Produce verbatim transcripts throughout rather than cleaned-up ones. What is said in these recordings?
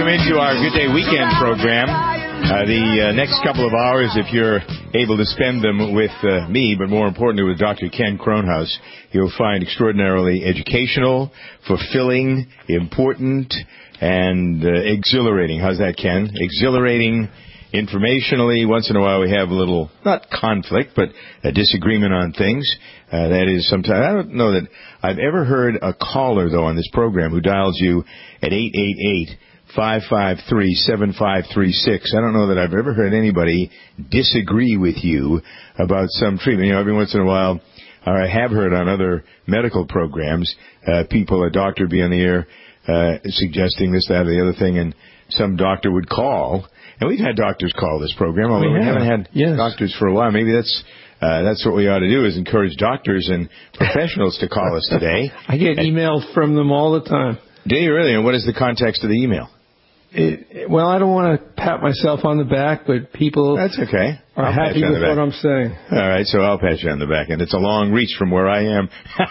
welcome into our Good Day Weekend program. Uh, the uh, next couple of hours, if you're able to spend them with uh, me, but more importantly with Doctor Ken Kronhaus, you'll find extraordinarily educational, fulfilling, important, and uh, exhilarating. How's that, Ken? Exhilarating, informationally. Once in a while we have a little, not conflict, but a disagreement on things. Uh, that is sometimes, I don't know that I've ever heard a caller, though, on this program who dials you at eight eight eight, five five three, seven five three six. I don't know that I've ever heard anybody disagree with you about some treatment. You know, every once in a while, or I have heard on other medical programs, uh, people, a doctor be on the air uh, suggesting this, that, or the other thing, and some doctor would call. And we've had doctors call this program, although we, we haven't had yes. doctors for a while. Maybe that's uh, that's what we ought to do, is encourage doctors and professionals to call us today. I get and, emails from them all the time. Do you really? And what is the context of the email? It, well, I don't want to pat myself on the back, but people That's okay. are I'll happy with what I'm saying. All right, so I'll pat you on the back. And it's a long reach from where I am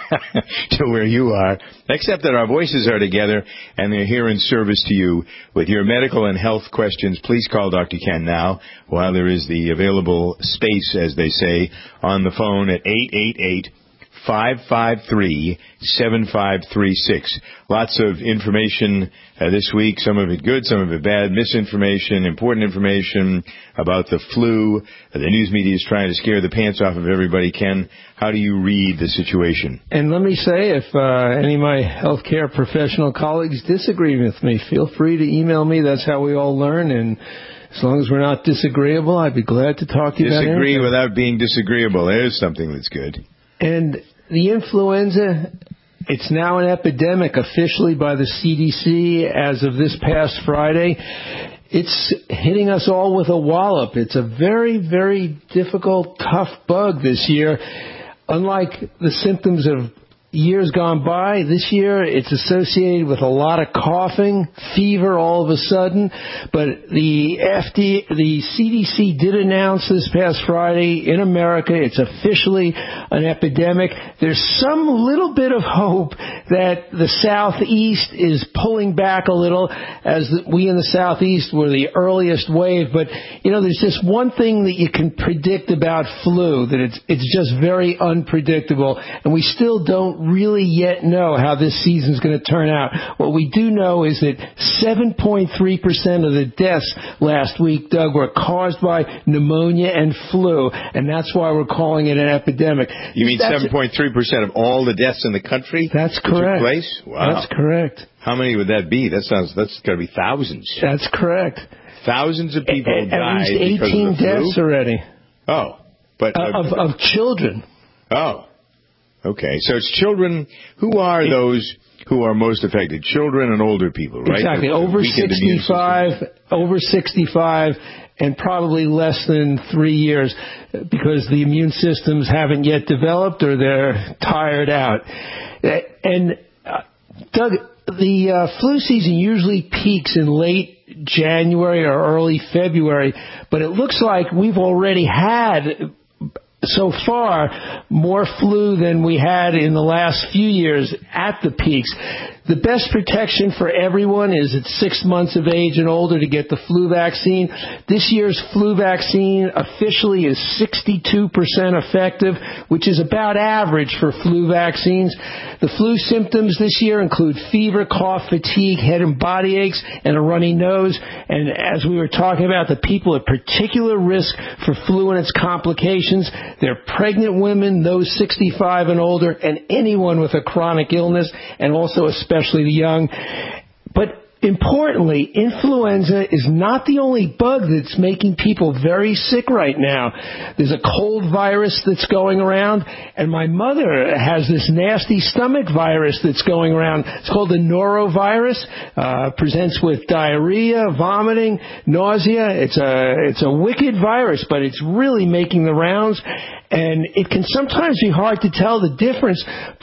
to where you are, except that our voices are together, and they're here in service to you with your medical and health questions. Please call Doctor Ken now while there is the available space, as they say, on the phone at eight eight eight, five five three, seven five three six. Lots of information uh, this week, some of it good, some of it bad, misinformation, important information about the flu. Uh, the news media is trying to scare the pants off of everybody. Ken, how do you read the situation? And let me say, if uh, any of my healthcare professional colleagues disagree with me, feel free to email me. That's how we all learn, and as long as we're not disagreeable, I'd be glad to talk to you about it. Disagree without being disagreeable. There's something that's good. And the influenza, it's now an epidemic officially by the C D C as of this past Friday. It's hitting us all with a wallop. It's a very, very difficult, tough bug this year. Unlike the symptoms of years gone by, this year it's associated with a lot of coughing, fever all of a sudden. But the F D A, the C D C did announce this past Friday in America it's officially an epidemic. There's some little bit of hope that the Southeast is pulling back a little, as we in the Southeast were the earliest wave. But, you know, there's just one thing that you can predict about flu, that it's, it's just very unpredictable, and we still don't really yet know how this season's going to turn out. What we do know is that seven point three percent of the deaths last week, Doug, were caused by pneumonia and flu, and that's why we're calling it an epidemic. You mean seven point three percent of all the deaths in the country? That's correct. Took place? Wow. That's correct. How many would that be? That sounds, that's got to be thousands. That's correct. Thousands of people a- died at least eighteen because of the deaths flu? already. Oh. But, uh, of, of children. Oh. Okay, so it's children. Who are those who are most affected? Children and older people, right? Exactly. The, the over sixty-five, over sixty-five, and probably less than three years, because the immune systems haven't yet developed or they're tired out. And uh, Doug, the uh, flu season usually peaks in late January or early February, but it looks like we've already had, so far, more flu than we had in the last few years at the peaks. The best protection for everyone is at six months of age and older to get the flu vaccine. This year's flu vaccine officially is sixty-two percent effective, which is about average for flu vaccines. The flu symptoms this year include fever, cough, fatigue, head and body aches, and a runny nose. And as we were talking about, the people at particular risk for flu and its complications, they're pregnant women, those sixty-five and older, and anyone with a chronic illness, and also especially especially the young. But importantly, influenza is not the only bug that's making people very sick right now. There's a cold virus that's going around, and my mother has this nasty stomach virus that's going around. It's called the norovirus. Uh, presents with diarrhea, vomiting, nausea. It's a it's a wicked virus, but it's really making the rounds. And it can sometimes be hard to tell the difference, but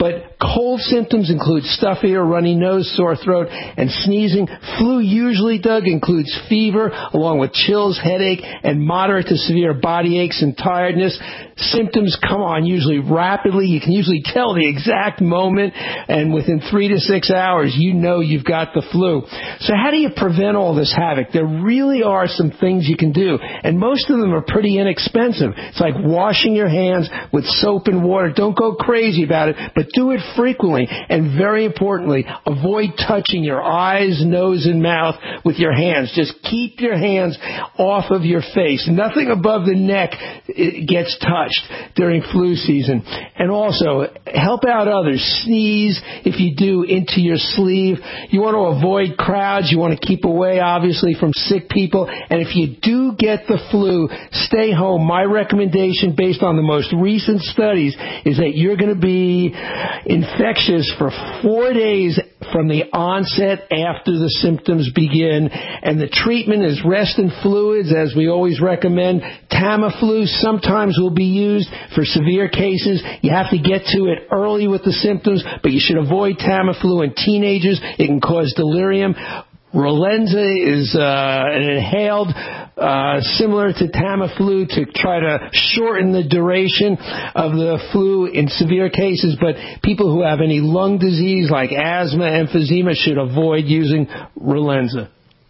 Cold symptoms include stuffy or runny nose, sore throat, and sneezing. Flu usually, Doug, includes fever, along with chills, headache, and moderate to severe body aches and tiredness. Symptoms come on usually rapidly. You can usually tell the exact moment, and within three to six hours, you know you've got the flu. So how do you prevent all this havoc? There really are some things you can do, and most of them are pretty inexpensive. It's like washing your hands with soap and water. Don't go crazy about it, but do it frequently. And very importantly, avoid touching your eyes, nose, and mouth with your hands. Just keep your hands off of your face. Nothing above the neck gets touched during flu season. And also, help out others. Sneeze, if you do, into your sleeve. You want to avoid crowds. You want to keep away, obviously, from sick people. And if you do get the flu, stay home. My recommendation, based on the most recent studies, is that you're going to be infectious for four days from the onset after the symptoms begin. And the treatment is rest and fluids, as we always recommend. Tamiflu sometimes will be used for severe cases. You have to get to it early with the symptoms, but you should avoid Tamiflu in teenagers. It can cause delirium. Relenza is uh, an inhaled, uh, similar to Tamiflu, to try to shorten the duration of the flu in severe cases. But people who have any lung disease like asthma, emphysema, should avoid using Relenza.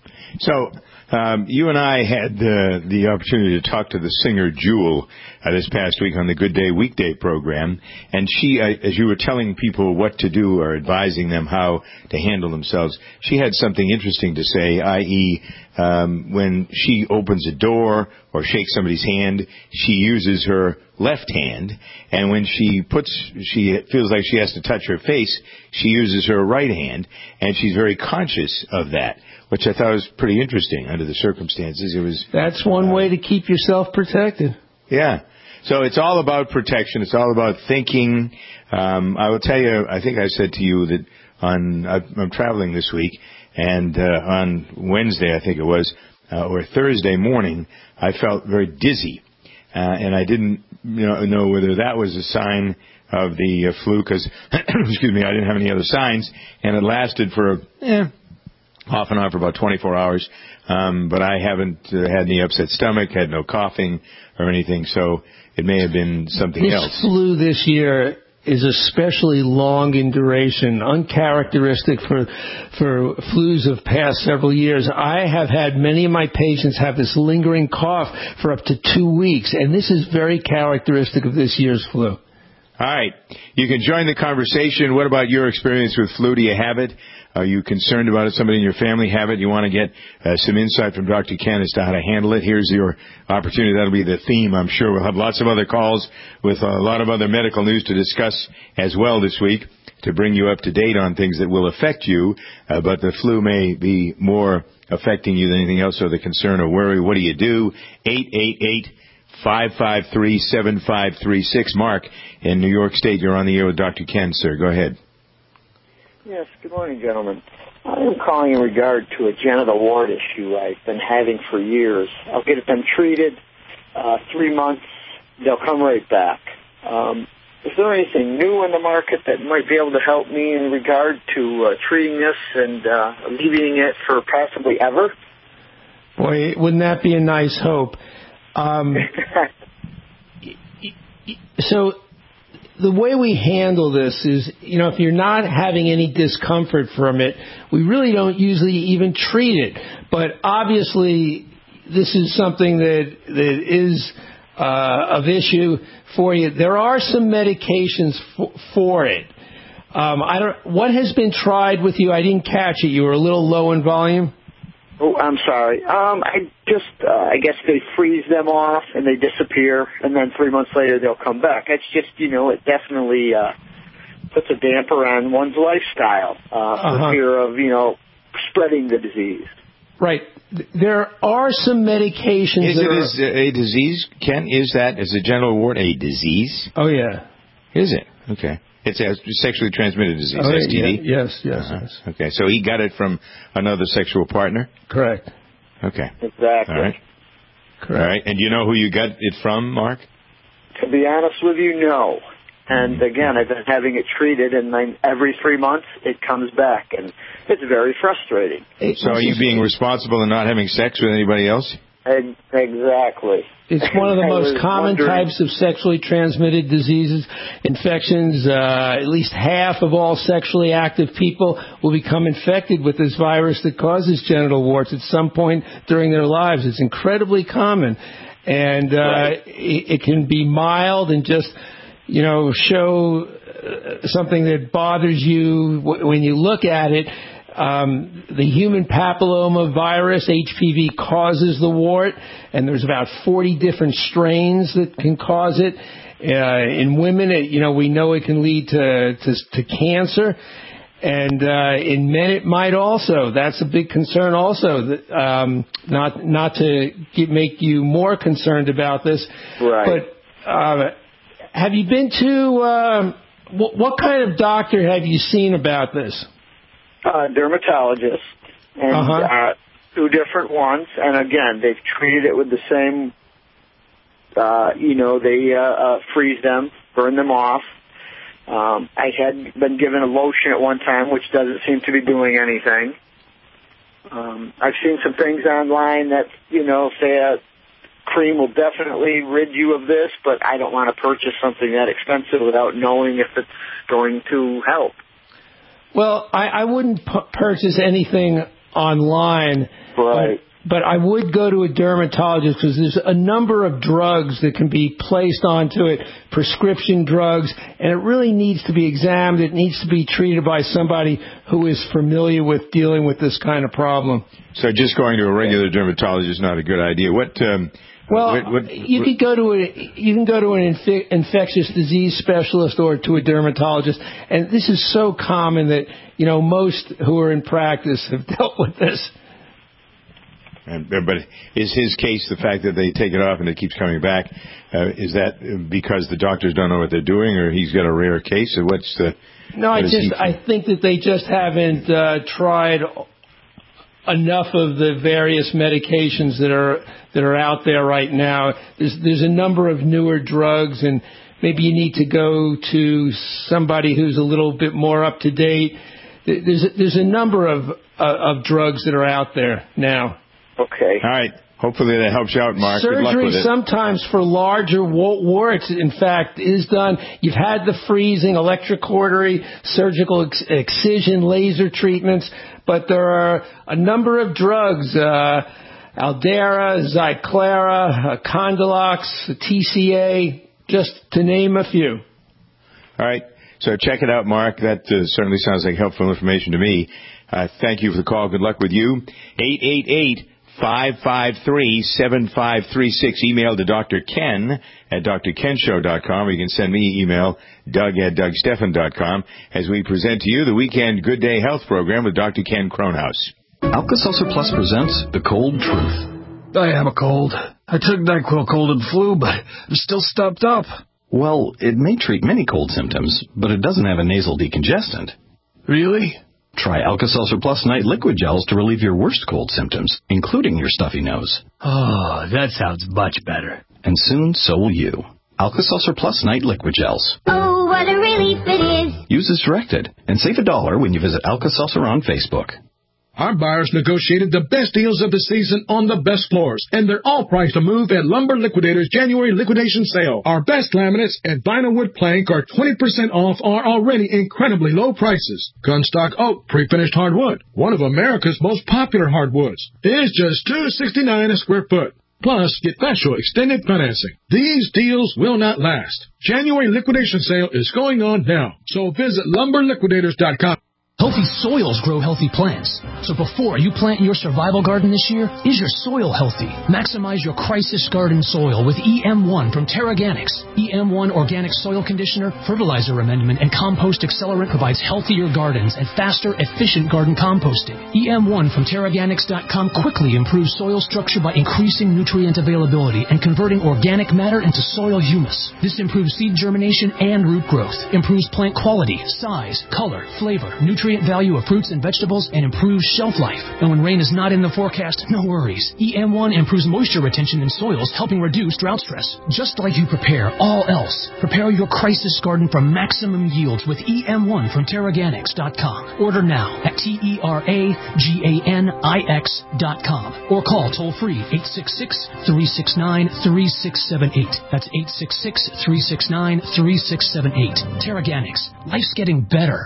So um, you and I had uh, the opportunity to talk to the singer Jewel uh, this past week on the Good Day Weekday program, and she, uh, as you were telling people what to do or advising them how to handle themselves, she had something interesting to say, that is, um, when she opens a door or shakes somebody's hand, she uses her left hand, and when she puts, she feels like she has to touch her face, she uses her right hand, and she's very conscious of that, which I thought was pretty interesting under the circumstances. It was. That's one uh, way to keep yourself protected. Yeah. So it's all about protection. It's all about thinking. Um, I will tell you, I think I said to you that on, I'm traveling this week, and uh, on Wednesday, I think it was, uh, or Thursday morning, I felt very dizzy. Uh, and I didn't you know, know whether that was a sign of the uh, flu, because, excuse me, I didn't have any other signs, and it lasted for, eh, off and on for about twenty-four hours. Um, but I haven't uh, had any upset stomach, had no coughing or anything, so it may have been something this else. This flu this year is especially long in duration, uncharacteristic for for flus of past several years. I have had many of my patients have this lingering cough for up to two weeks, and this is very characteristic of this year's flu. All right. You can join the conversation. What about your experience with flu? Do you have it? Are you concerned about it? Somebody in your family have it? You want to get uh, some insight from Doctor Ken as to how to handle it? Here's your opportunity. That'll be the theme, I'm sure. We'll have lots of other calls with a lot of other medical news to discuss as well this week to bring you up to date on things that will affect you. Uh, but the flu may be more affecting you than anything else, or the concern or worry. What do you do? eight eight eight, five five three, seven five three six. Mark, in New York State, you're on the air with Doctor Ken, sir. Go ahead. Yes, good morning, gentlemen. I am calling in regard to a genital wart issue I've been having for years. I'll get them treated, uh, three months, they'll come right back. Um, is there anything new in the market that might be able to help me in regard to uh, treating this and uh, alleviating it for possibly ever? Boy, wouldn't that be a nice hope? Um, so the way we handle this is, you know, if you're not having any discomfort from it, we really don't usually even treat it. But obviously, this is something that that is uh, of issue for you. There are some medications for, for it. Um, I don't. What has been tried with you? I didn't catch it. You were a little low in volume. Oh, I'm sorry. Um, I just, uh, I guess they freeze them off and they disappear, and then three months later they'll come back. It's just, you know, it definitely uh, puts a damper on one's lifestyle uh, uh-huh. for fear of, you know, spreading the disease. Right. There are some medications. Is that it are... is a disease, Ken? Is that, is a genital wart a disease? Oh, yeah. Is it? Okay. It's a sexually transmitted disease, oh, S T D? Yeah, yes, yes, uh-huh. yes. Okay, so he got it from another sexual partner? Correct. Okay. Exactly. All right. Correct. All right, and do you know who you got it from, Mark? To be honest with you, no. And again, I've been having it treated, and then every three months it comes back, and it's very frustrating. So are you being responsible and not having sex with anybody else? Exactly. It's one of the most common wondering... types of sexually transmitted diseases, infections. Uh, at least half of all sexually active people will become infected with this virus that causes genital warts at some point during their lives. It's incredibly common, and uh, right. it, it can be mild and just, you know, show something that bothers you when you look at it. Um, the human papilloma virus, H P V, causes the wart, and there's about forty different strains that can cause it. Uh, in women, it, you know, we know it can lead to, to, to cancer, and uh, in men it might also. That's a big concern also. That, um, not not to get, make you more concerned about this, right. but uh, have you been to, uh, what, what kind of doctor have you seen about this? Uh, dermatologist, and uh-huh. uh, two different ones, and again, they've treated it with the same, uh, you know, they uh, uh, freeze them, burn them off. Um, I had been given a lotion at one time, which doesn't seem to be doing anything. Um, I've seen some things online that, you know, say a cream will definitely rid you of this, but I don't want to purchase something that expensive without knowing if it's going to help. Well, I, I wouldn't p- purchase anything online, right. but, but I would go to a dermatologist because there's a number of drugs that can be placed onto it, prescription drugs, and it really needs to be examined. It needs to be treated by somebody who is familiar with dealing with this kind of problem. So just going to a regular dermatologist is not a good idea. What... Um Well, what, what, you what, could go to a you can go to an inf- infectious disease specialist or to a dermatologist, and this is so common that, you know, most who are in practice have dealt with this. And, but is his case the fact that they take it off and it keeps coming back? Uh, is that because the doctors don't know what they're doing, or he's got a rare case, or what's the? No, I just I think that they just haven't uh, tried enough of the various medications that are that are out there right now. There's there's a number of newer drugs, and maybe you need to go to somebody who's a little bit more up to date. There's a, there's a number of uh, of drugs that are out there now. Okay. All right. Hopefully that helps you out, Mark. Surgery Good luck with it. Sometimes for larger warts, in fact, is done. You've had the freezing, electrocautery, surgical ex- excision, laser treatments, but there are a number of drugs, uh, Aldera, Zyclara, uh, Condylox, T C A, just to name a few. All right. So check it out, Mark. That uh, certainly sounds like helpful information to me. Uh, thank you for the call. Good luck with you. eight eight eight, five five three, seven five three six. Email to Doctor Ken at D R Ken Show dot com, or you can send me an email, Doug at Doug Stephan dot com, as we present to you the Weekend Good Day Health Program with Doctor Ken Kronhaus. Alka-Seltzer Plus presents The Cold Truth. I have a cold. I took NyQuil Cold and Flu, but I'm still stuffed up. Well, it may treat many cold symptoms, but it doesn't have a nasal decongestant. Really? Try Alka-Seltzer Plus Night Liquid Gels to relieve your worst cold symptoms, including your stuffy nose. Oh, that sounds much better. And soon, so will you. Alka-Seltzer Plus Night Liquid Gels. Oh, what a relief it is. Use as directed, and save a dollar when you visit Alka-Seltzer on Facebook. Our buyers negotiated the best deals of the season on the best floors, and they're all priced to move at Lumber Liquidators' January liquidation sale. Our best laminates and vinyl wood plank are twenty percent off our already incredibly low prices. Gunstock oak pre-finished hardwood, one of America's most popular hardwoods, is just two dollars and sixty-nine cents a square foot. Plus, get special extended financing. These deals will not last. January liquidation sale is going on now, so visit lumber liquidators dot com. Healthy soils grow healthy plants. So before you plant your survival garden this year, is your soil healthy? Maximize your crisis garden soil with E M one from TerraGanix. E M one Organic Soil Conditioner, Fertilizer Amendment, and Compost Accelerant provides healthier gardens and faster, efficient garden composting. E M one from Terraganix dot com quickly improves soil structure by increasing nutrient availability and converting organic matter into soil humus. This improves seed germination and root growth, improves plant quality, size, color, flavor, nutrient nutrient value of fruits and vegetables and improves shelf life. And when rain is not in the forecast, no worries. E M one improves moisture retention in soils, helping reduce drought stress. Just like you prepare all else, prepare your crisis garden for maximum yields with E M one from Terraganics dot com. Order now at T E R A G A N I X dot com or call toll-free eight six six, three six nine, three six seven eight. That's eight six six, three six nine, three six seven eight. Terraganics. Life's getting better.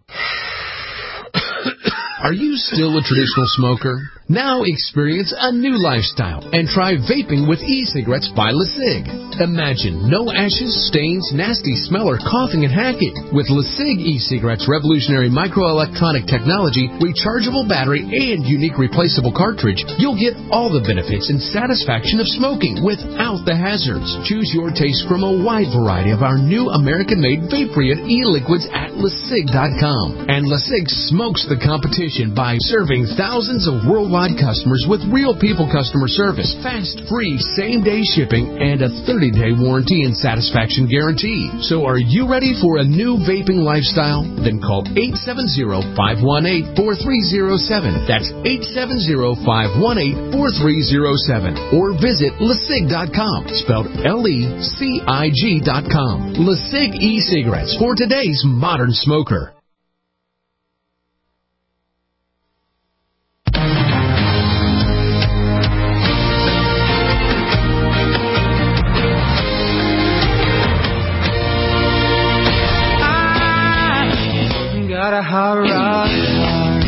Are you still a traditional smoker? Now experience a new lifestyle and try vaping with e-cigarettes by LeSig. Imagine no ashes, stains, nasty smell, or coughing and hacking. With LeSig e-cigarettes' revolutionary microelectronic technology, rechargeable battery, and unique replaceable cartridge, you'll get all the benefits and satisfaction of smoking without the hazards. Choose your taste from a wide variety of our new American-made Vaporeon e-liquids at LeSig dot com. And LeSig smokes the competition by serving thousands of worldwide customers with real people customer service, fast, free, same-day shipping, and a thirty-day warranty and satisfaction guarantee. So are you ready for a new vaping lifestyle? Then call eight seven zero, five one eight, four three zero seven. That's eight seven zero, five one eight, four three zero seven. Or visit LeSig dot com, spelled L E C I G dot com. LeSig e-cigarettes for today's modern smoker. Got a hot rod heart.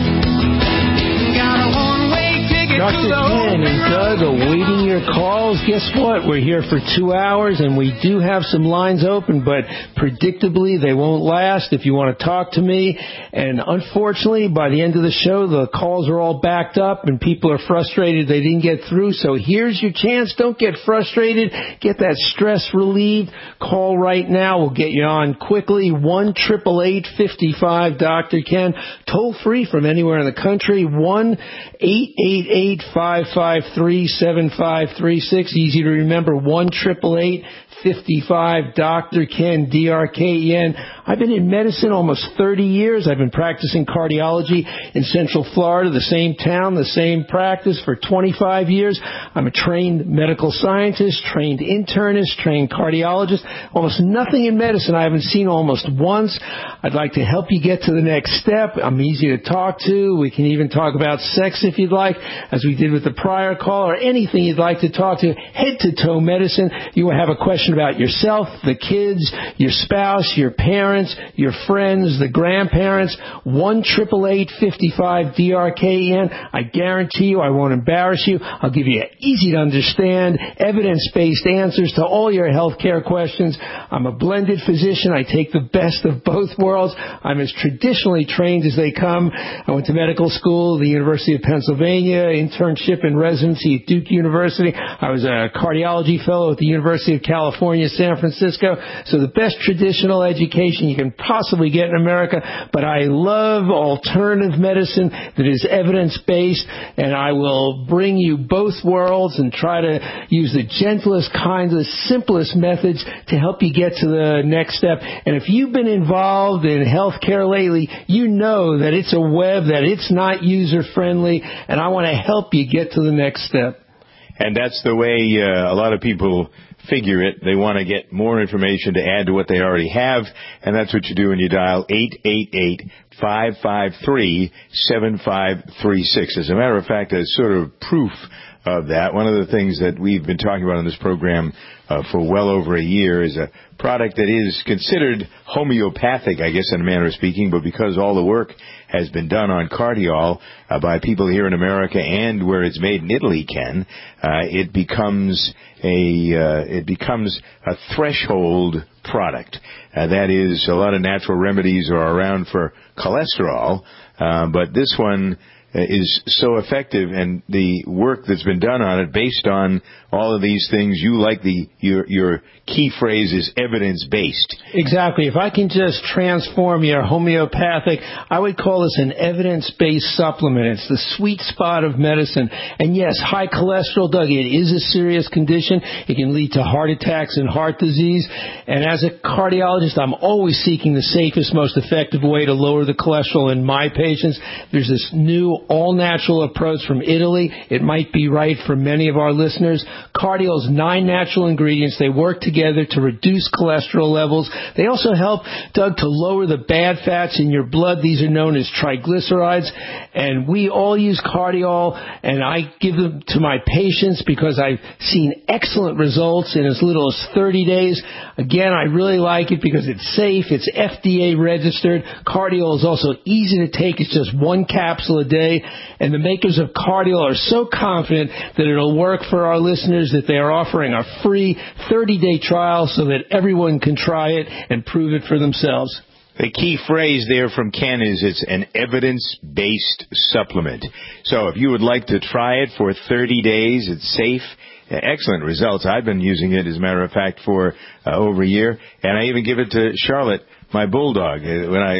Got a one-way ticket Doctor to the Ken and Doug awaiting your calls. Guess what? We're here for two hours, and we do have some lines open, but predictably they won't last if you want to talk to me. And unfortunately, by the end of the show, the calls are all backed up, and people are frustrated they didn't get through. So here's your chance. Don't get frustrated. Get that stress relieved. Call right now. We'll get you on quickly. one eight eight eight, five five, Doctor Ken. Toll free from anywhere in the country. one eight eight eight, five five three, seven five three six. Easy to remember. one eight eight eight, fifty-five, Doctor Ken, D R K E N. I've been in medicine almost thirty years. I've been practicing cardiology in Central Florida, the same town, the same practice for twenty-five years. I'm a trained medical scientist, trained internist, trained cardiologist. Almost nothing in medicine I haven't seen almost once. I'd like to help you get to the next step. I'm easy to talk to. We can even talk about sex if you'd like, as we did with the prior call, or anything you'd like to talk to. Head to toe medicine. You will have a question about yourself, the kids, your spouse, your parents, your friends, the grandparents. one eight eight eight, five five, D R K E N. I guarantee you I won't embarrass you. I'll give you easy to understand, evidence-based answers to all your health care questions. I'm a blended physician. I take the best of both worlds. I'm as traditionally trained as they come. I went to medical school at the University of Pennsylvania, internship and residency at Duke University. I was a cardiology fellow at the University of California, San Francisco. So the best traditional education you can possibly get in America. But I love alternative medicine that is evidence-based, and I will bring you both worlds and try to use the gentlest, kindest, simplest methods to help you get to the next step. And if you've been involved in healthcare lately, you know that it's a web, that it's not user-friendly, and I want to help you get to the next step. And that's the way uh, a lot of people figure it. They want to get more information to add to what they already have, and that's what you do when you dial eight eight eight, five five three, seven five three six. As a matter of fact, as sort of proof of that, one of the things that we've been talking about on this program uh, for well over a year is a product that is considered homeopathic, I guess, in a manner of speaking, but because all the work has been done on Cardiol uh, by people here in America and where it's made in Italy, Ken, uh, it becomes a uh, it becomes a threshold product. Uh, that is, a lot of natural remedies are around for cholesterol, uh, but this one uh, is so effective, and the work that's been done on it based on all of these things. You like the your your key phrase is evidence-based. Exactly. If I can just transform your homeopathic, I would call this an evidence-based supplement. It's the sweet spot of medicine. And yes, high cholesterol, Doug, it is a serious condition. It can lead to heart attacks and heart disease. And as a cardiologist, I'm always seeking the safest, most effective way to lower the cholesterol in my patients. There's this new all-natural approach from Italy. It might be right for many of our listeners. Cardiol's nine natural ingredients. They work together to reduce cholesterol levels. They also help, Doug, to lower the bad fats in your blood. These are known as triglycerides. And we all use Cardiol, and I give them to my patients because I've seen excellent results in as little as thirty days. Again, I really like it because it's safe. It's F D A registered. Cardiol is also easy to take. It's just one capsule a day. And the makers of Cardiol are so confident that it'll work for our listeners that they are offering a free thirty-day trial so that everyone can try it and prove it for themselves. The key phrase there from Ken is it's an evidence-based supplement. So if you would like to try it for thirty days, it's safe. Excellent results. I've been using it, as a matter of fact, for uh, over a year. And I even give it to Charlotte, my bulldog, when I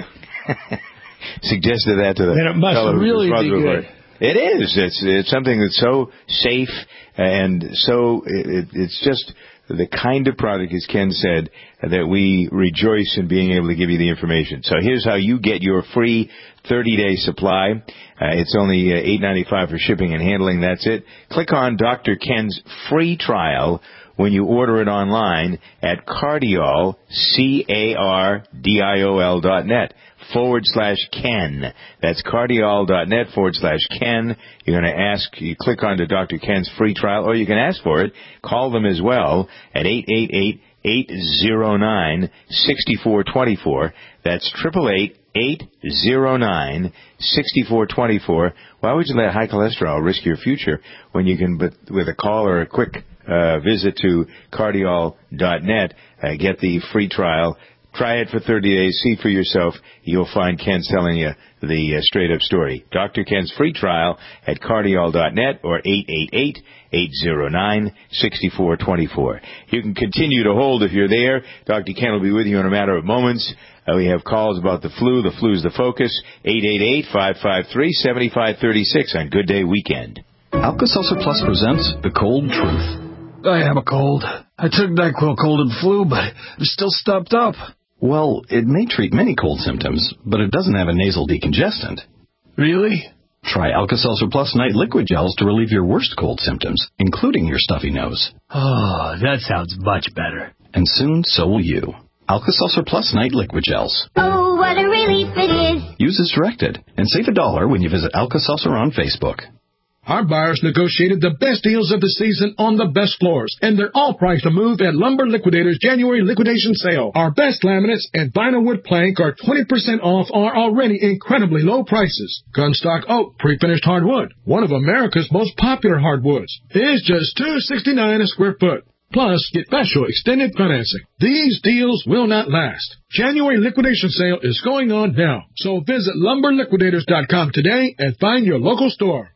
suggested that to the then it must fellow really who's be good. It is. It's it's something that's so safe and so it, it's just the kind of product, as Ken said, that we rejoice in being able to give you the information. So here's how you get your free thirty-day supply. Uh, it's only uh, eight dollars and ninety-five cents for shipping and handling. That's it. Click on Doctor Ken's free trial when you order it online at Cardiol, C A R D I O L dot net. forward slash Ken. That's cardiol.net forward slash Ken. You're going to ask, you click on to Doctor Ken's free trial, or you can ask for it. Call them as well at eight eight eight, eight oh nine, six four two four. That's eight eight eight, eight oh nine, six four two four. Why would you let high cholesterol risk your future when you can, but with a call or a quick uh, visit to cardiol dot net, uh, get the free trial. Try it for thirty days. See for yourself. You'll find Ken's telling you the uh, straight-up story. Doctor Ken's free trial at cardiol dot net or eight eight eight, eight oh nine, six four two four. You can continue to hold if you're there. Doctor Ken will be with you in a matter of moments. Uh, we have calls about the flu. The flu's the focus. eight eight eight, five five three, seven five three six on Good Day Weekend. Alka-Seltzer Plus presents The Cold Truth. I have a cold. I took NyQuil Cold and Flu, but I'm still stuffed up. Well, it may treat many cold symptoms, but it doesn't have a nasal decongestant. Really? Try Alka-Seltzer Plus Night Liquid Gels to relieve your worst cold symptoms, including your stuffy nose. Oh, that sounds much better. And soon, so will you. Alka-Seltzer Plus Night Liquid Gels. Oh, what a relief it is. Use as directed, and save a dollar when you visit Alka-Seltzer on Facebook. Our buyers negotiated the best deals of the season on the best floors, and they're all priced to move at Lumber Liquidators' January liquidation sale. Our best laminates and vinyl wood plank are twenty percent off our already incredibly low prices. Gunstock oak pre-finished hardwood, one of America's most popular hardwoods, is just two hundred sixty-nine dollars a square foot. Plus, get special extended financing. These deals will not last. January liquidation sale is going on now, so visit lumber liquidators dot com today and find your local store.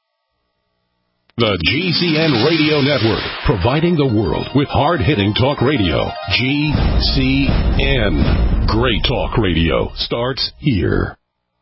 The G C N Radio Network, providing the world with hard-hitting talk radio. G C N. Great talk radio starts here.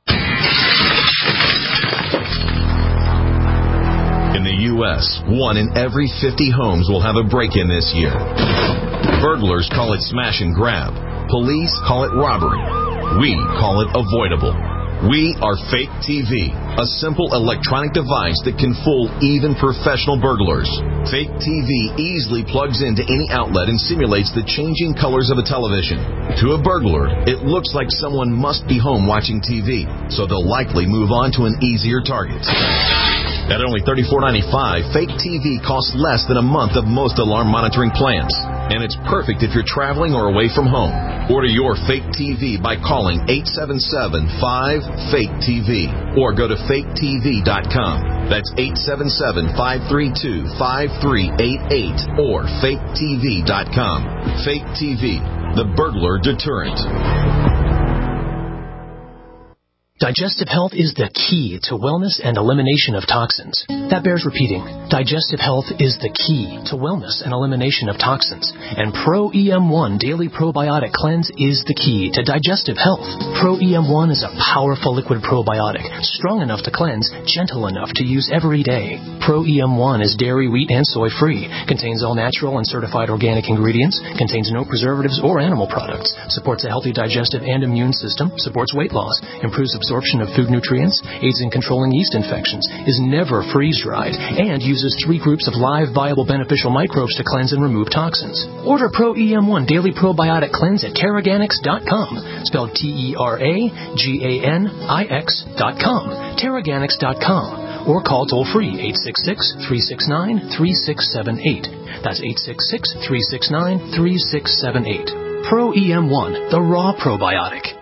In the U S, one in every fifty homes will have a break-in this year. Burglars call it smash and grab. Police call it robbery. We call it avoidable. We are Fake T V, a simple electronic device that can fool even professional burglars. Fake T V easily plugs into any outlet and simulates the changing colors of a television. To a burglar, it looks like someone must be home watching T V, so they'll likely move on to an easier target. At only thirty-four ninety-five, Fake T V costs less than a month of most alarm monitoring plans. And it's perfect if you're traveling or away from home. Order your Fake T V by calling eight seven seven, five, fake T V or go to fake T V dot com. That's eight seven seven, five three two, five three eight eight or fake T V dot com. Fake T V, the burglar deterrent. Digestive health is the key to wellness and elimination of toxins. That bears repeating. Digestive health is the key to wellness and elimination of toxins. And Pro E M one Daily Probiotic Cleanse is the key to digestive health. Pro E M one is a powerful liquid probiotic, strong enough to cleanse, gentle enough to use every day. Pro E M one is dairy, wheat, and soy free, contains all natural and certified organic ingredients, contains no preservatives or animal products, supports a healthy digestive and immune system, supports weight loss, improves absorption of food nutrients, aids in controlling yeast infections, is never freeze-dried, and uses three groups of live, viable, beneficial microbes to cleanse and remove toxins. Order Pro E M one Daily Probiotic Cleanse at Teraganix dot com, spelled T E R A G A N I X dot com, Teraganix dot com, or call toll-free eight six six, three six nine, three six seven eight. That's eight six six, three six nine, three six seven eight. Pro E M one, the raw probiotic.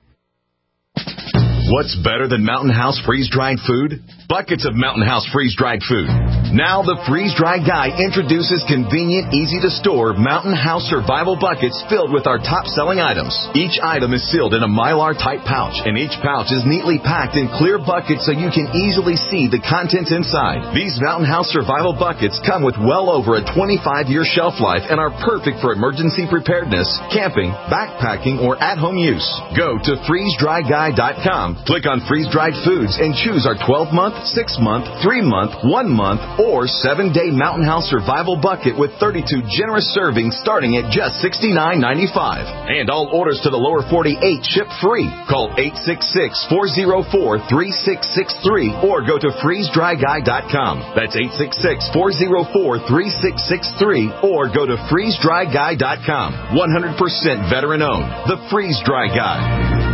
What's better than Mountain House freeze-dried food? Buckets of Mountain House freeze-dried food. Now the freeze-dried guy introduces convenient, easy-to-store Mountain House survival buckets filled with our top-selling items. Each item is sealed in a Mylar-type pouch, and each pouch is neatly packed in clear buckets so you can easily see the contents inside. These Mountain House survival buckets come with well over a twenty-five year shelf life and are perfect for emergency preparedness, camping, backpacking, or at-home use. Go to freeze dry guy dot com. Click on freeze-dried foods and choose our twelve-month, six-month, three-month, one-month, or seven-day Mountain House Survival Bucket with thirty-two generous servings starting at just sixty-nine ninety-five. And all orders to the lower forty-eight ship free. Call eight six six, four zero four, three six six three or go to freeze dry guy dot com. That's eight six six, four zero four, three six six three or go to freeze dry guy dot com. one hundred percent veteran-owned. The Freeze Dry Guy.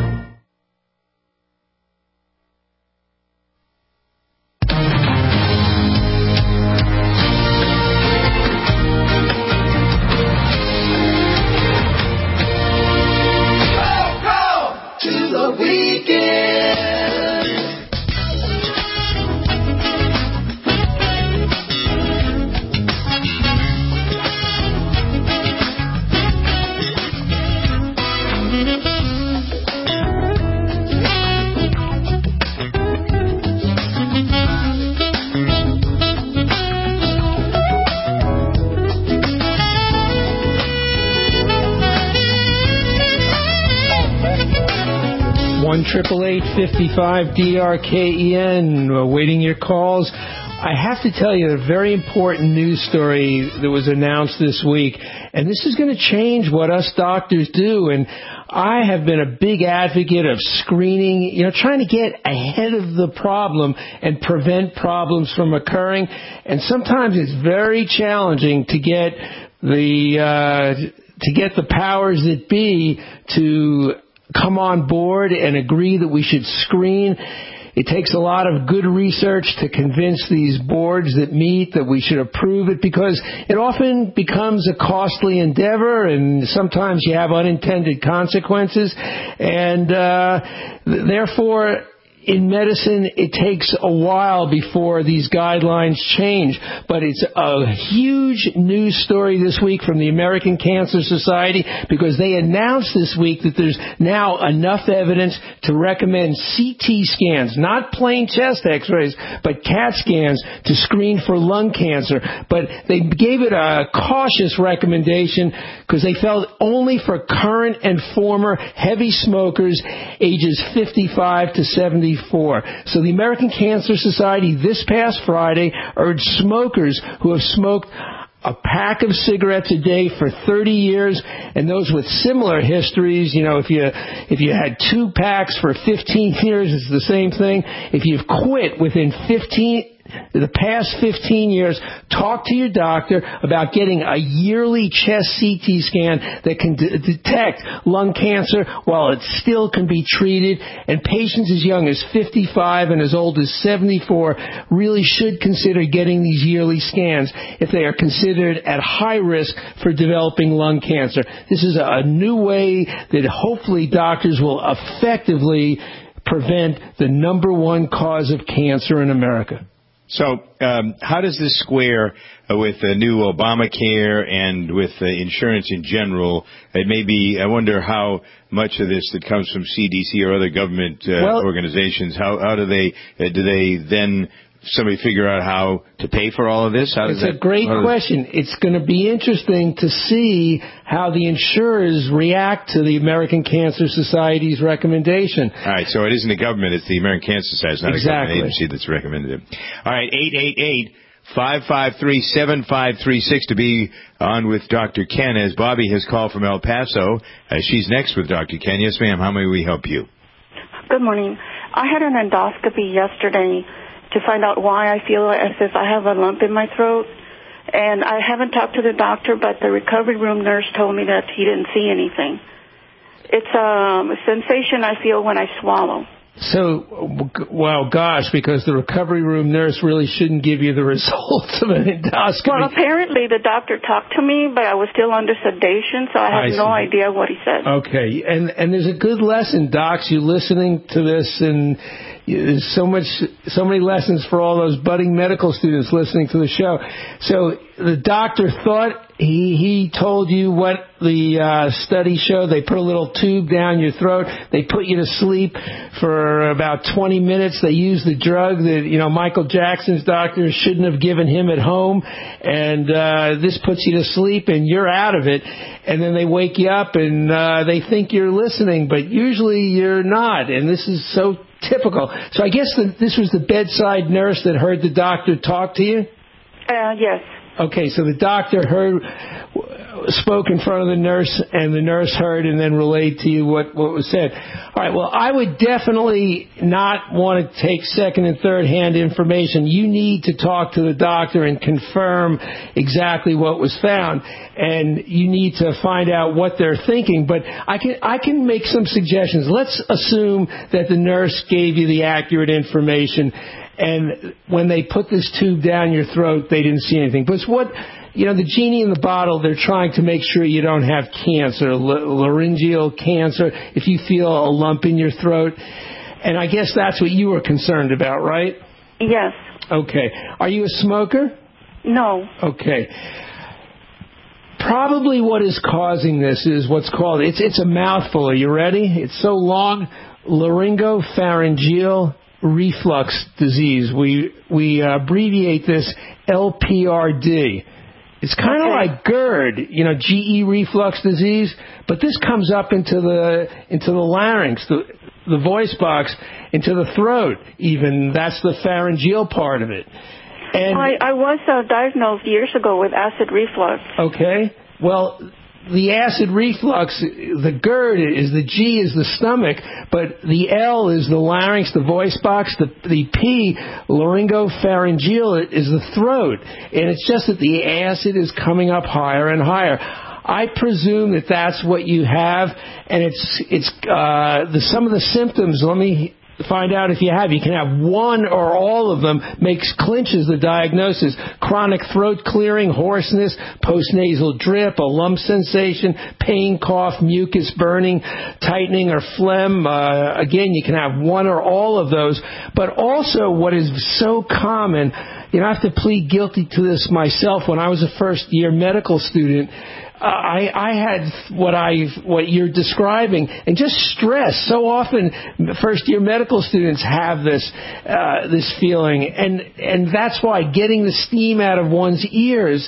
Triple eight fifty-five D R K E N, awaiting your calls. I have to tell you a very important news story that was announced this week, and this is going to change what us doctors do. And I have been a big advocate of screening, you know, trying to get ahead of the problem and prevent problems from occurring. And sometimes it's very challenging to get the uh, to get the powers that be to come on board and agree that we should screen. It takes a lot of good research to convince these boards that meet that we should approve it, because it often becomes a costly endeavor and sometimes you have unintended consequences. And uh, therefore, in medicine, it takes a while before these guidelines change. But it's a huge news story this week from the American Cancer Society, because they announced this week that there's now enough evidence to recommend C T scans, not plain chest x-rays, but CAT scans to screen for lung cancer. But they gave it a cautious recommendation because they felt only for current and former heavy smokers ages fifty-five to seventy-four. So the American Cancer Society this past Friday urged smokers who have smoked a pack of cigarettes a day for thirty years, and those with similar histories. You know, if you if you had two packs for fifteen years, it's the same thing. If you've quit within fifteen the past fifteen years, talk to your doctor about getting a yearly chest C T scan that can d- detect lung cancer while it still can be treated. And patients as young as fifty-five and as old as seventy-four really should consider getting these yearly scans if they are considered at high risk for developing lung cancer. This is a new way that hopefully doctors will effectively prevent the number one cause of cancer in America. So um, how does this square uh, with the new Obamacare and with uh, insurance in general? It may be, I wonder how much of this that comes from C D C or other government uh, well, organizations, how, how do they, uh, do they then somebody figure out how to pay for all of this? How does it's that, a great question. It's going to be interesting to see how the insurers react to the American Cancer Society's recommendation. All right, so it isn't the government, it's the American Cancer Society. It's not exactly. a government agency that's recommended it. All right, eight eight eight, five five three, seven five three six to be on with Doctor Ken, as Bobby has called from El Paso. Uh, she's next with Doctor Ken. Yes, ma'am, how may we help you? Good morning. I had an endoscopy yesterday to find out why I feel as if I have a lump in my throat. And I haven't talked to the doctor, but the recovery room nurse told me that he didn't see anything. It's um, a sensation I feel when I swallow. So, well, gosh, because the recovery room nurse really shouldn't give you the results of an endoscopy. Well, apparently the doctor talked to me, but I was still under sedation, so I have I no see. idea what he said. Okay, and and there's a good lesson, docs. You listening to this, and there's so much, so many lessons for all those budding medical students listening to the show. So the doctor thought he he told you what the uh, study showed. They put a little tube down your throat. They put you to sleep for about twenty minutes. They used the drug that, you know, Michael Jackson's doctor shouldn't have given him at home. And uh, this puts you to sleep and you're out of it. And then they wake you up and uh, they think you're listening, but usually you're not. And this is so typical. So I guess the, this was the bedside nurse that heard the doctor talk to you? Uh, yes. Okay, so the doctor heard, spoke in front of the nurse, and the nurse heard and then relayed to you what, what was said. All right, well, I would definitely not want to take second and third hand information. You need to talk to the doctor and confirm exactly what was found, and you need to find out what they're thinking. But I can, I can make some suggestions. Let's assume that the nurse gave you the accurate information, and when they put this tube down your throat, they didn't see anything. But it's what, you know, the genie in the bottle, they're trying to make sure you don't have cancer, l- laryngeal cancer, if you feel a lump in your throat. And I guess that's what you were concerned about, right? Yes. Okay. Are you a smoker? No. Okay. Probably what is causing this is what's called, it's, it's a mouthful. Are you ready? It's so long, laryngopharyngeal reflux disease. We we uh, abbreviate this L P R D. It's kind of okay. like GERD, you know, G E reflux disease, but this comes up into the into the larynx, the the voice box, into the throat. Even that's the pharyngeal part of it. And I, I was uh, diagnosed years ago with acid reflux. Okay. Well, the acid reflux, the GERD is, the G is the stomach, but the L is the larynx, the voice box, the, the P, laryngopharyngeal, is the throat. And it's just that the acid is coming up higher and higher. I presume that that's what you have, and it's, it's, uh, the, some of the symptoms, let me find out if you have. You can have one or all of them, makes clinches the diagnosis. Chronic throat clearing, hoarseness, postnasal drip, a lump sensation, pain, cough, mucus, burning, tightening, or phlegm. Uh, again, you can have one or all of those. But also what is so common, you know, I have to plead guilty to this myself. When I was a first-year medical student, Uh, I, I had what I what you're describing, and just stress. So often, first-year medical students have this uh, this feeling, and and that's why getting the steam out of one's ears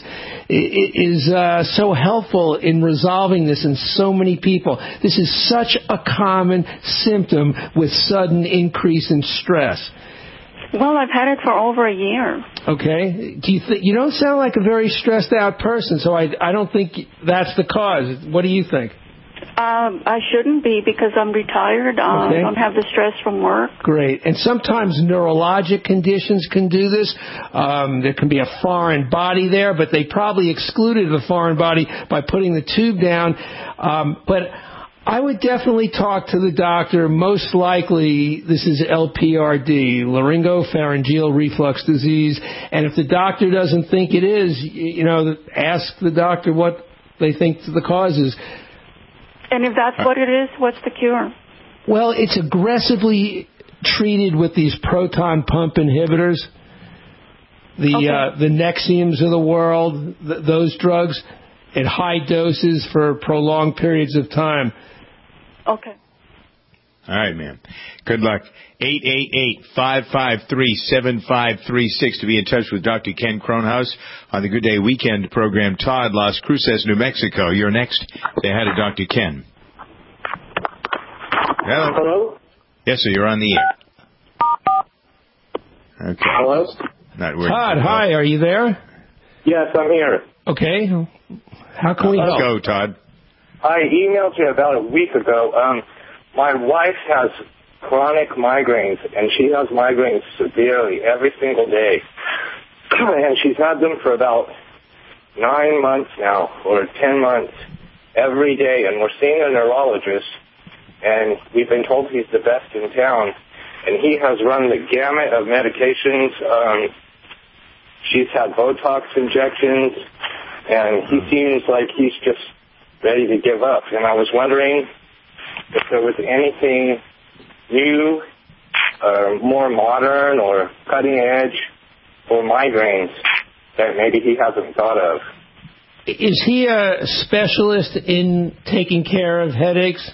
is uh, so helpful in resolving this in so many people. This is such a common symptom with sudden increase in stress. Well, I've had it for over a year. Okay. Do you th- you don't sound like a very stressed out person, so I, I don't think that's the cause. What do you think? Um, I shouldn't be because I'm retired. Uh, okay. I don't have the stress from work. Great. And sometimes neurologic conditions can do this. Um, there can be a foreign body there, but they probably excluded the foreign body by putting the tube down. Um, but I would definitely talk to the doctor. Most likely, this is L P R D, laryngopharyngeal reflux disease. And if the doctor doesn't think it is, you know, ask the doctor what they think the cause is. And if that's what it is, what's the cure? Well, it's aggressively treated with these proton pump inhibitors. the Okay. uh, the Nexiums of the world, th- those drugs at high doses for prolonged periods of time. Okay. All right, ma'am. Good luck. eight eight eight, five five three, seven five three six to be in touch with Doctor Ken Kronhaus on the Good Day Weekend program. Todd, Las Cruces, New Mexico. You're next. Say hi to Doctor Ken. Hello. Hello? Yes, sir. You're on the air. Okay. Hello? Not working. Todd, hi. Are you there? Yes, I'm here. Okay. How can we Let's help? go, Todd. I emailed you about a week ago. Um, my wife has chronic migraines, and she has migraines severely every single day. And she's had them for about nine months now, or ten months, every day. And we're seeing a neurologist, and we've been told he's the best in town. And he has run the gamut of medications. Um, she's had Botox injections, and he seems like he's just ready to give up. And I was wondering if there was anything new, uh, more modern or cutting edge for migraines that maybe he hasn't thought of. Is he a specialist in taking care of headaches?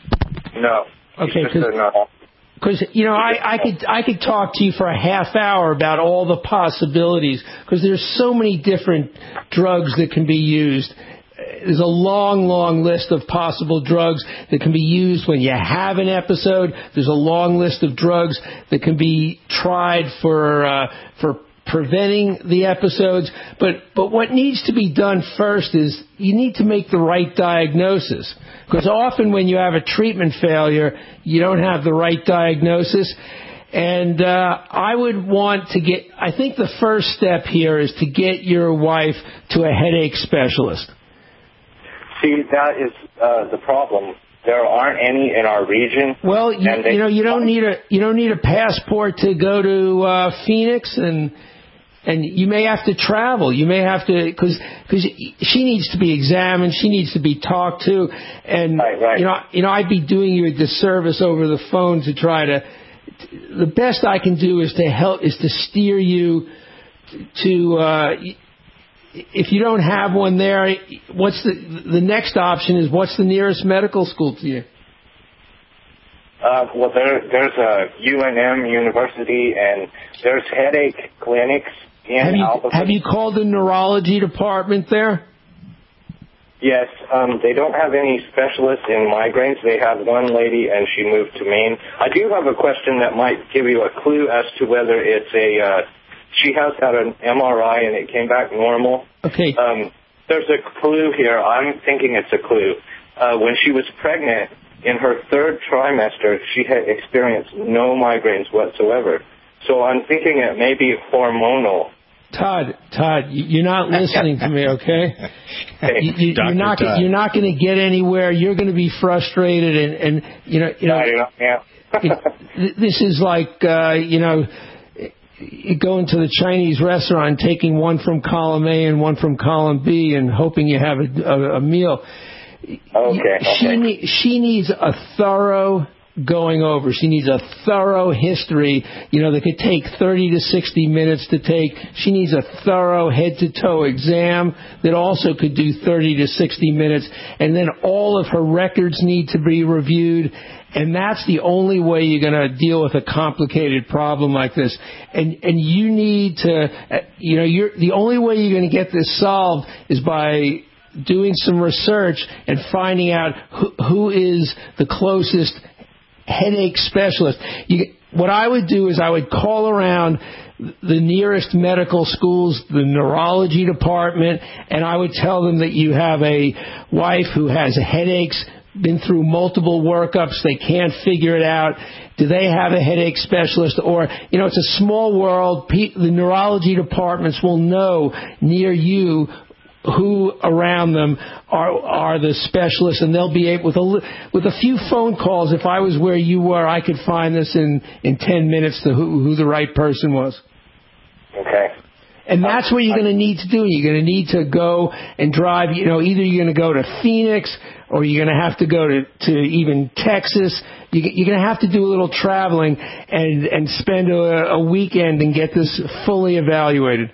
No. Okay, He's just a no. because you know I, I could I could talk to you for a half hour about all the possibilities, because there's so many different drugs that can be used. There's a long, long list of possible drugs that can be used when you have an episode. There's a long list of drugs that can be tried for uh, for preventing the episodes. But but what needs to be done first is you need to make the right diagnosis. Because often when you have a treatment failure, you don't have the right diagnosis. And uh, I would want to get, I think the first step here is to get your wife to a headache specialist. See, that is uh, the problem. There aren't any in our region. Well, you, they, you know, you don't need a you don't need a passport to go to uh, Phoenix, and and you may have to travel. You may have to, because because she needs to be examined. She needs to be talked to, and right, right. you know you know I'd be doing you a disservice over the phone to try to. The best I can do is to help is to steer you to. Uh, If you don't have one there, what's the the next option is what's the nearest medical school to you? Uh, well, there, there's a U N M University, and there's headache clinics in have you, Albuquerque. Have you called the neurology department there? Yes, um, they don't have any specialists in migraines. They have one lady, and she moved to Maine. I do have a question that might give you a clue as to whether it's a... Uh, She has had an M R I, and it came back normal. Okay. Um, there's a clue here. I'm thinking it's a clue. Uh, when she was pregnant, in her third trimester, she had experienced no migraines whatsoever. So I'm thinking it may be hormonal. Todd, Todd, you're not listening to me, okay? Hey, you, you, you're not. Todd. You're not going to get anywhere. You're going to be frustrated, and, and you know, you know. Yeah. it, this is like, uh, you know. You go into the Chinese restaurant, taking one from column A and one from column B, and hoping you have a, a, a meal. Okay. She okay. ne- she needs a thorough going over. She needs a thorough history. You know, that could take thirty to sixty minutes to take. She needs a thorough head to toe exam that also could do thirty to sixty minutes, and then all of her records need to be reviewed. And that's the only way you're going to deal with a complicated problem like this. And and you need to, you know, you're the only way you're going to get this solved is by doing some research and finding out who, who is the closest headache specialist. You, what I would do is I would call around the nearest medical schools, the neurology department, and I would tell them that you have a wife who has headaches, been through multiple workups, they can't figure it out. Do they have a headache specialist? Or, you know, it's a small world. The neurology departments will know near you who around them are are the specialists, and they'll be able, with a, with a few phone calls, if I was where you were, I could find this in, in ten minutes to who, who the right person was. Okay. And that's what you're going to need to do. You're going to need to go and drive, you know, either you're going to go to Phoenix or you're going to have to go to, to even Texas. You, you're going to have to do a little traveling and, and spend a, a weekend and get this fully evaluated.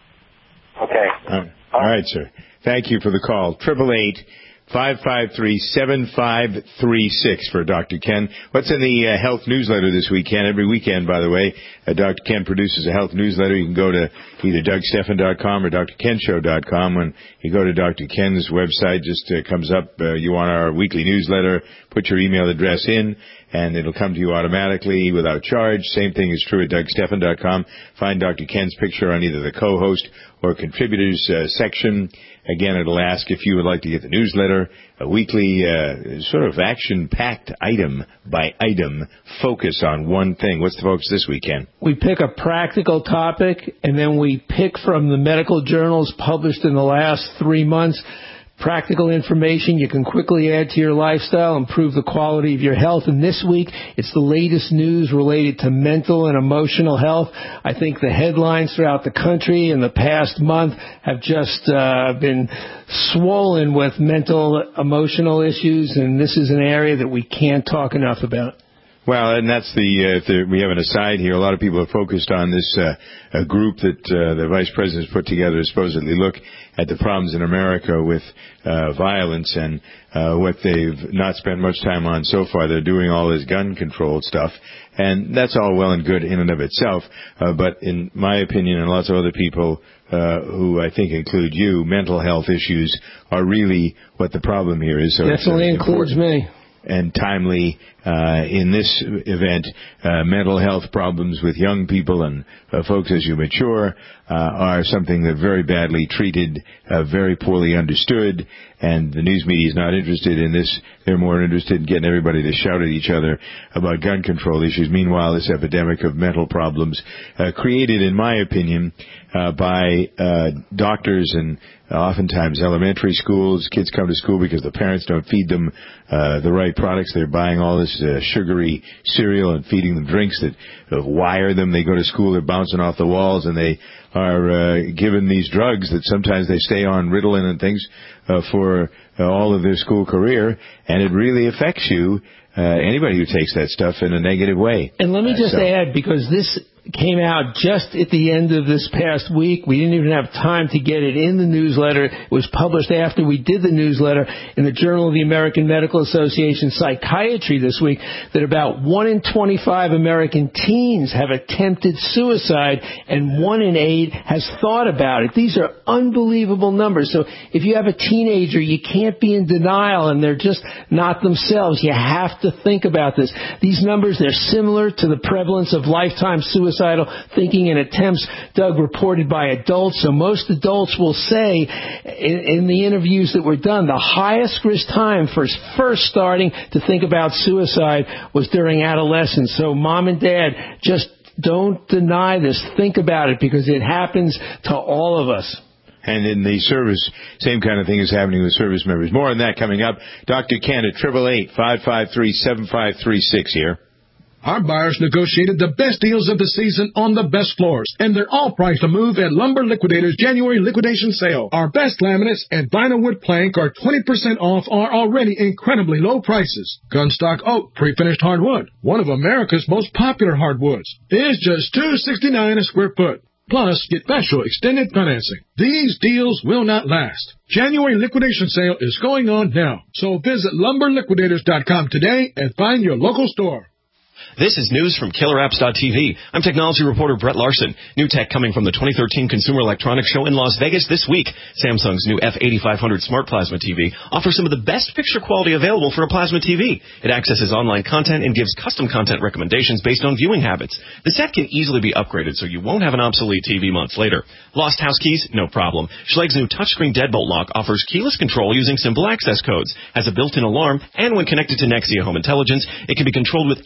Okay. Um, all right, sir. Thank you for the call. Triple eight five five three seven five three six for Doctor Ken. What's in the uh, health newsletter this weekend? Every weekend, by the way, uh, Doctor Ken produces a health newsletter. You can go to either Doug Stephan dot com or Dr Ken Show dot com. When you go to Doctor Ken's website, just uh, comes up, uh, you want our weekly newsletter, put your email address in, and it'll come to you automatically without charge. Same thing is true at Doug Stephan dot com. Find Doctor Ken's picture on either the co-host or contributors uh, section. Again, it'll ask if you would like to get the newsletter, a weekly uh, sort of action-packed item by item focus on one thing. What's the focus this weekend? We pick a practical topic, and then we pick from the medical journals published in the last three months. Practical information you can quickly add to your lifestyle, improve the quality of your health. And this week, it's the latest news related to mental and emotional health. I think the headlines throughout the country in the past month have just uh, been swollen with mental, emotional issues, and this is an area that we can't talk enough about. Well, and that's the, uh, if there, we have an aside here, a lot of people are focused on this uh, a group that uh, the Vice President has put together to supposedly look at the problems in America with uh, violence and uh, what they've not spent much time on so far. They're doing all this gun control stuff, and that's all well and good in and of itself. Uh, but in my opinion, and lots of other people uh, who I think include you, mental health issues are really what the problem here is. So definitely it's, uh, includes me. And timely uh, in this event, uh, mental health problems with young people and uh, folks as you mature uh, are something that very badly treated, uh, very poorly understood, and the news media is not interested in this. They're more interested in getting everybody to shout at each other about gun control issues. Meanwhile, this epidemic of mental problems uh, created, in my opinion, uh, by uh, doctors and oftentimes elementary schools. Kids come to school because the parents don't feed them uh, the right products. They're buying all this uh, sugary cereal and feeding them drinks that uh, wire them. They go to school, they're bouncing off the walls, and they are uh, given these drugs that sometimes they stay on, Ritalin and things, uh, for uh, all of their school career, and it really affects you, uh, anybody who takes that stuff, in a negative way. And let me just uh, so. add, because this came out just at the end of this past week. We didn't even have time to get it in the newsletter. It was published after we did the newsletter in the Journal of the American Medical Association Psychiatry this week, that about one in twenty-five American teens have attempted suicide, and one in eight has thought about it. These are unbelievable numbers. So if you have a teenager, you can't be in denial and they're just not themselves. You have to think about this. These numbers, they're similar to the prevalence of lifetime suicide suicidal thinking and attempts, Doug, reported by adults. So most adults will say in, in the interviews that were done, the highest risk time for first starting to think about suicide was during adolescence. So mom and dad, just don't deny this. Think about it, because it happens to all of us. And in the service, same kind of thing is happening with service members. More on that coming up. Doctor Ken at eight eight eight, five five three, seven five three six here. Our buyers negotiated the best deals of the season on the best floors, and they're all priced to move at Lumber Liquidators January liquidation sale. Our best laminates and vinyl wood plank are twenty percent off our already incredibly low prices. Gunstock oak pre-finished hardwood, one of America's most popular hardwoods, is just two hundred sixty-nine dollars a square foot. Plus, get special extended financing. These deals will not last. January liquidation sale is going on now, so visit lumber liquidators dot com today and find your local store. This is news from Killer Apps dot T V. I'm technology reporter Brett Larson. New tech coming from the twenty thirteen Consumer Electronics Show in Las Vegas this week. Samsung's new F eighty-five hundred Smart Plasma T V offers some of the best picture quality available for a plasma T V. It accesses online content and gives custom content recommendations based on viewing habits. The set can easily be upgraded so you won't have an obsolete T V months later. Lost house keys? No problem. Schlag's new touchscreen deadbolt lock offers keyless control using simple access codes, has a built-in alarm, and when connected to Nexia Home Intelligence, it can be controlled with any web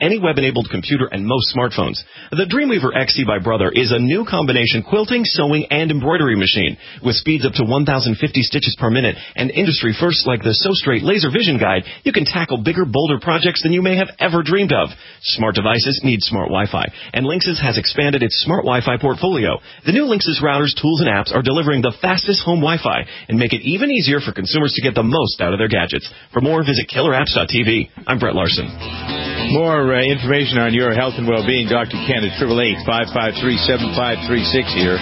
web-enabled computer, and most smartphones. The Dreamweaver X C by Brother is a new combination quilting, sewing, and embroidery machine. With speeds up to one thousand fifty stitches per minute and industry firsts like the So Straight Laser Vision Guide, you can tackle bigger, bolder projects than you may have ever dreamed of. Smart devices need smart Wi-Fi, and Linksys has expanded its smart Wi-Fi portfolio. The new Linksys routers, tools, and apps are delivering the fastest home Wi-Fi and make it even easier for consumers to get the most out of their gadgets. For more, visit killer apps dot t v. I'm Brett Larson. More uh, information on your health and well-being, Doctor Ken, at eight eight eight, five five three, seven five three six here.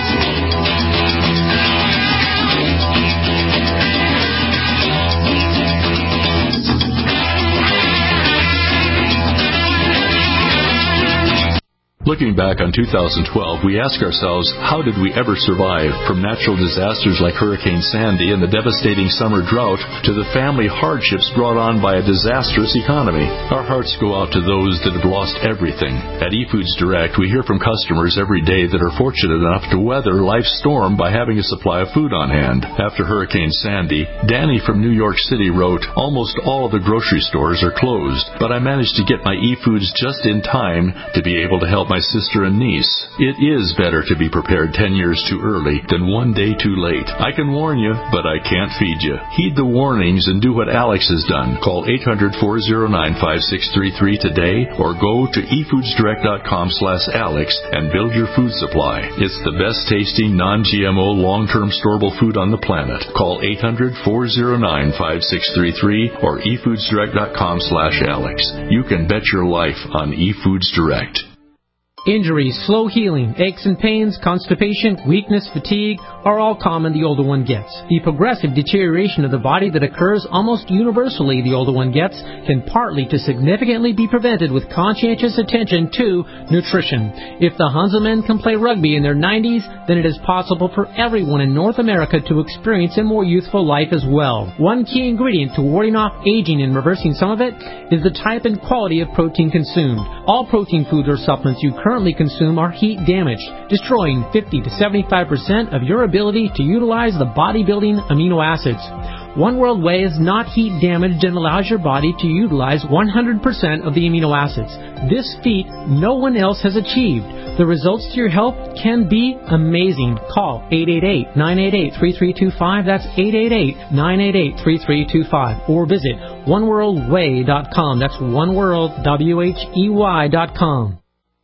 Looking back on two thousand twelve, we ask ourselves, how did we ever survive? From natural disasters like Hurricane Sandy and the devastating summer drought to the family hardships brought on by a disastrous economy. Our hearts go out to those that have lost everything. At eFoods Direct, we hear from customers every day that are fortunate enough to weather life's storm by having a supply of food on hand. After Hurricane Sandy, Danny from New York City wrote, almost all of the grocery stores are closed, but I managed to get my eFoods just in time to be able to help my sister and niece. It is better to be prepared ten years too early than one day too late. I can warn you, but I can't feed you. Heed the warnings and do what Alex has done. Call eight hundred, four oh nine, five six three three today or go to e foods direct dot com slash alex and build your food supply. It's the best tasting, non-G M O, long-term storable food on the planet. Call eight hundred, four oh nine, five six three three or e foods direct dot com slash alex. You can bet your life on eFoods Direct. Injuries, slow healing, aches and pains, constipation, weakness, fatigue are all common the older one gets. The progressive deterioration of the body that occurs almost universally the older one gets can partly to significantly be prevented with conscientious attention to nutrition. If the Hanselmen can play rugby in their nineties, then it is possible for everyone in North America to experience a more youthful life as well. One key ingredient to warding off aging and reversing some of it is the type and quality of protein consumed. All protein foods or supplements you currently consume are heat damaged, destroying fifty to seventy-five percent of your ability to utilize the bodybuilding amino acids. One World Whey is not heat damaged and allows your body to utilize one hundred percent of the amino acids. This feat no one else has achieved. The results to your health can be amazing. Call eight eight eight, nine eight eight, three three two five. That's eight eight eight, nine eight eight, three three two five. Or visit one world whey dot com. That's oneworld, W H E Y dot com.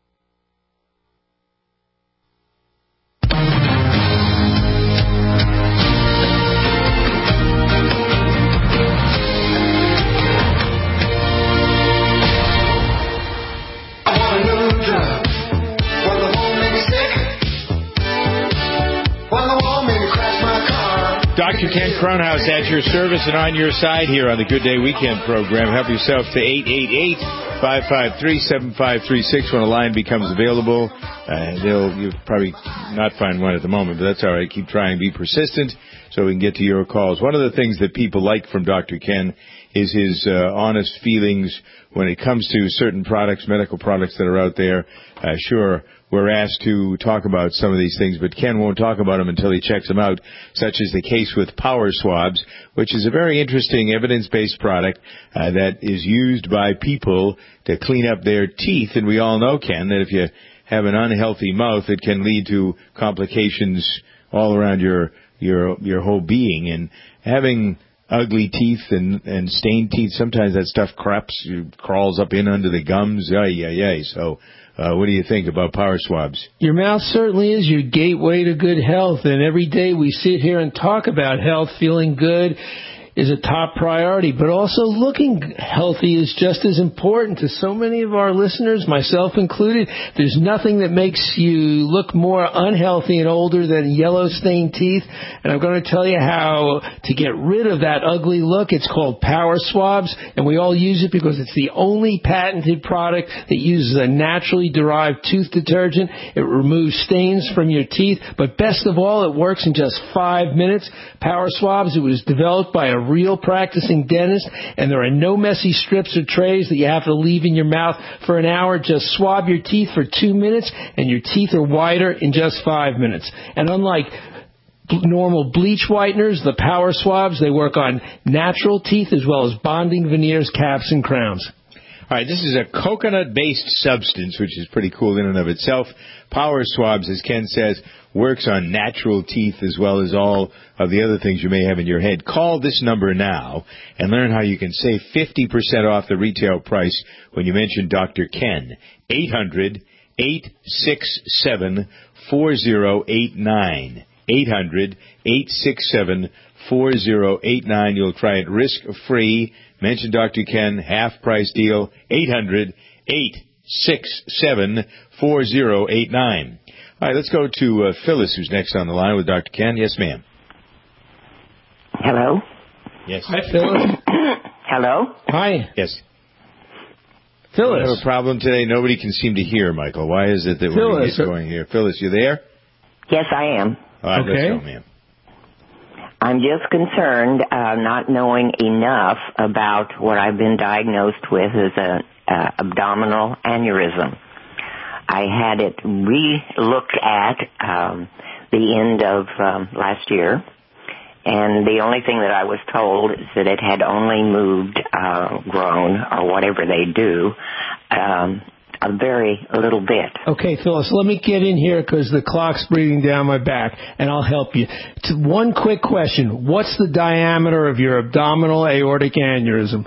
Doctor Ken Kronhaus at your service and on your side here on the Good Day Weekend program. Help yourself to eight eight eight, five five three, seven five three six when a line becomes available. Uh, they'll You'll probably not find one at the moment, but that's all right. Keep trying. Be persistent so we can get to your calls. One of the things that people like from Doctor Ken is his uh, honest feelings when it comes to certain products, medical products that are out there. Uh, sure, we're asked to talk about some of these things, but Ken won't talk about them until he checks them out, such as the case with Power Swabs, which is a very interesting evidence-based product uh, that is used by people to clean up their teeth. And we all know, Ken, that if you have an unhealthy mouth, it can lead to complications all around your your your whole being. And having ugly teeth and, and stained teeth, sometimes that stuff creeps, crawls up in under the gums. Ay, ay, ay. So Uh, what do you think about Power Swabs? Your mouth certainly is your gateway to good health, and every day we sit here and talk about health, feeling good is a top priority, but also looking healthy is just as important to so many of our listeners, myself included. There's nothing that makes you look more unhealthy and older than yellow stained teeth, and I'm going to tell you how to get rid of that ugly look. It's called Power Swabs, and we all use it because it's the only patented product that uses a naturally derived tooth detergent. It removes stains from your teeth, but best of all, it works in just five minutes. Power Swabs, it was developed by a real practicing dentist, and there are no messy strips or trays that you have to leave in your mouth for an hour. Just swab your teeth for two minutes, and your teeth are whiter in just five minutes. And unlike normal bleach whiteners, the Power Swabs, they work on natural teeth as well as bonding veneers, caps, and crowns. All All right, this is a coconut-based substance, which is pretty cool in and of itself. Power Swabs, as Ken says, works on natural teeth as well as all of the other things you may have in your head. Call this number now and learn how you can save fifty percent off the retail price when you mention Doctor Ken. eight hundred, eight six seven, four zero eight nine. eight hundred, eight six seven, four zero eight nine. You'll try it risk-free. Mention Doctor Ken, half-price deal, eight hundred, eight six seven, four zero eight nine. All right, let's go to uh, Phyllis, who's next on the line with Doctor Ken. Yes, ma'am. Hello? Yes. Hi, Phyllis. Hello? Hi. Yes. Phyllis. We have a problem today. Nobody can seem to hear, Michael. Why is it that we're Phyllis. going here? Phyllis, you there? Yes, I am. All right, Okay. let's go, ma'am. I'm just concerned, uh, not knowing enough about what I've been diagnosed with as a uh, abdominal aneurysm. I had it re-looked at um, the end of um, last year, and the only thing that I was told is that it had only moved, uh, grown, or whatever they do, um, a very little bit. Okay, Phyllis, let me get in here because the clock's breathing down my back, and I'll help you. To one quick question. What's the diameter of your abdominal aortic aneurysm?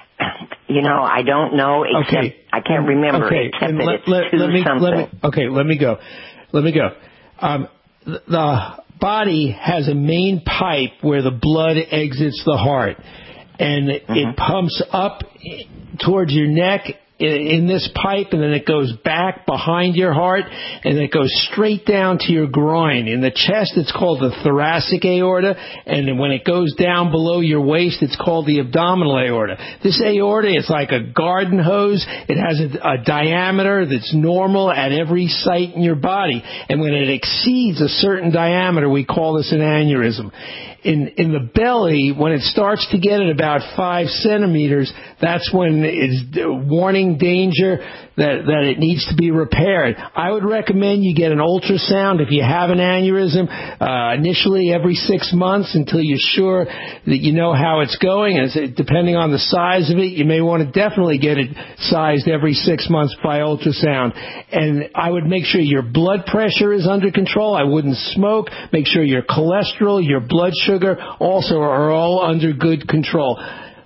You know, I don't know, except Okay. I can't remember, Okay, except and that let, it's let, two let me, something. let me, okay, let me go. Let me go. Um, the, the body has a main pipe where the blood exits the heart, and it, Mm-hmm. it pumps up towards your neck in, in this pipe, and then it goes back behind your heart, and it goes straight down to your groin. In the chest, it's called the thoracic aorta, and then when it goes down below your waist, it's called the abdominal aorta. This aorta is like a garden hose. It has a, a diameter that's normal at every site in your body, and when it exceeds a certain diameter, we call this an aneurysm. In in the belly, when it starts to get at about five centimeters, that's when it's warning danger that, that it needs to be repaired. I would recommend you get an ultrasound if you have an aneurysm, uh, initially every six months until you're sure that you know how it's going. And depending on the size of it, you may want to definitely get it sized every six months by ultrasound. And I would make sure your blood pressure is under control. I wouldn't smoke. Make sure your cholesterol, your blood sugar also are all under good control.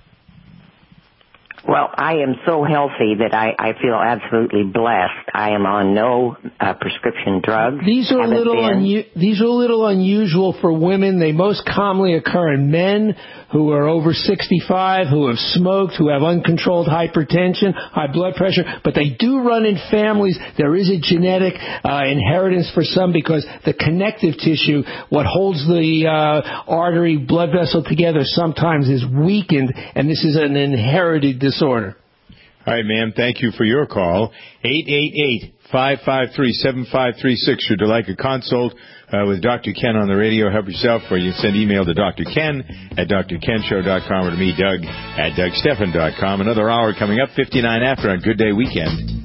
Well, I am so healthy that I, I feel absolutely blessed. I am on no uh, prescription drugs. These are a Haven't little been. unu- these are a little unusual for women. They most commonly occur in men who are over sixty-five, who have smoked, who have uncontrolled hypertension, high blood pressure. But they do run in families. There is a genetic uh, inheritance for some because the connective tissue, what holds the uh, artery blood vessel together, sometimes is weakened, and this is an inherited disorder. Disorder. All right, ma'am. Thank you for your call. eight eight eight, five five three, seven five three six. Should you like a consult uh, with Doctor Ken on the radio, help yourself, or you can send email to Doctor Ken at d r ken show dot com or to me, Doug, at doug stephan dot com. Another hour coming up, fifty-nine after on Good Day Weekend.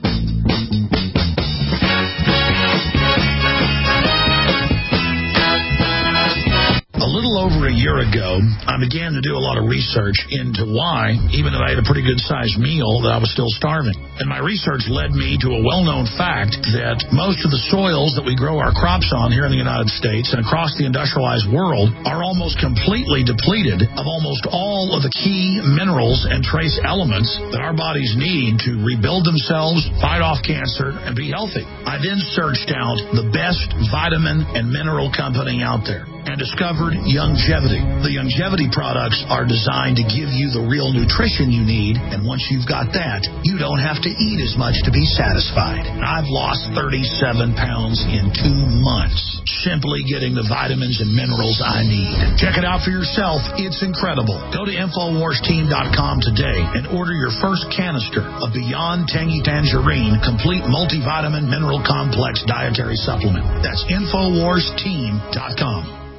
A little over a year ago, I began to do a lot of research into why, even though I had a pretty good-sized meal, that I was still starving. And my research led me to a well-known fact that most of the soils that we grow our crops on here in the United States and across the industrialized world are almost completely depleted of almost all of the key minerals and trace elements that our bodies need to rebuild themselves, fight off cancer, and be healthy. I then searched out the best vitamin and mineral company out there and discovered Youngevity. The Youngevity products are designed to give you the real nutrition you need, and once you've got that, you don't have to eat as much to be satisfied. I've lost thirty-seven pounds in two months, simply getting the vitamins and minerals I need. Check it out for yourself. It's incredible. Go to infowars team dot com today and order your first canister of Beyond Tangy Tangerine Complete Multivitamin Mineral Complex Dietary Supplement. That's infowars team dot com.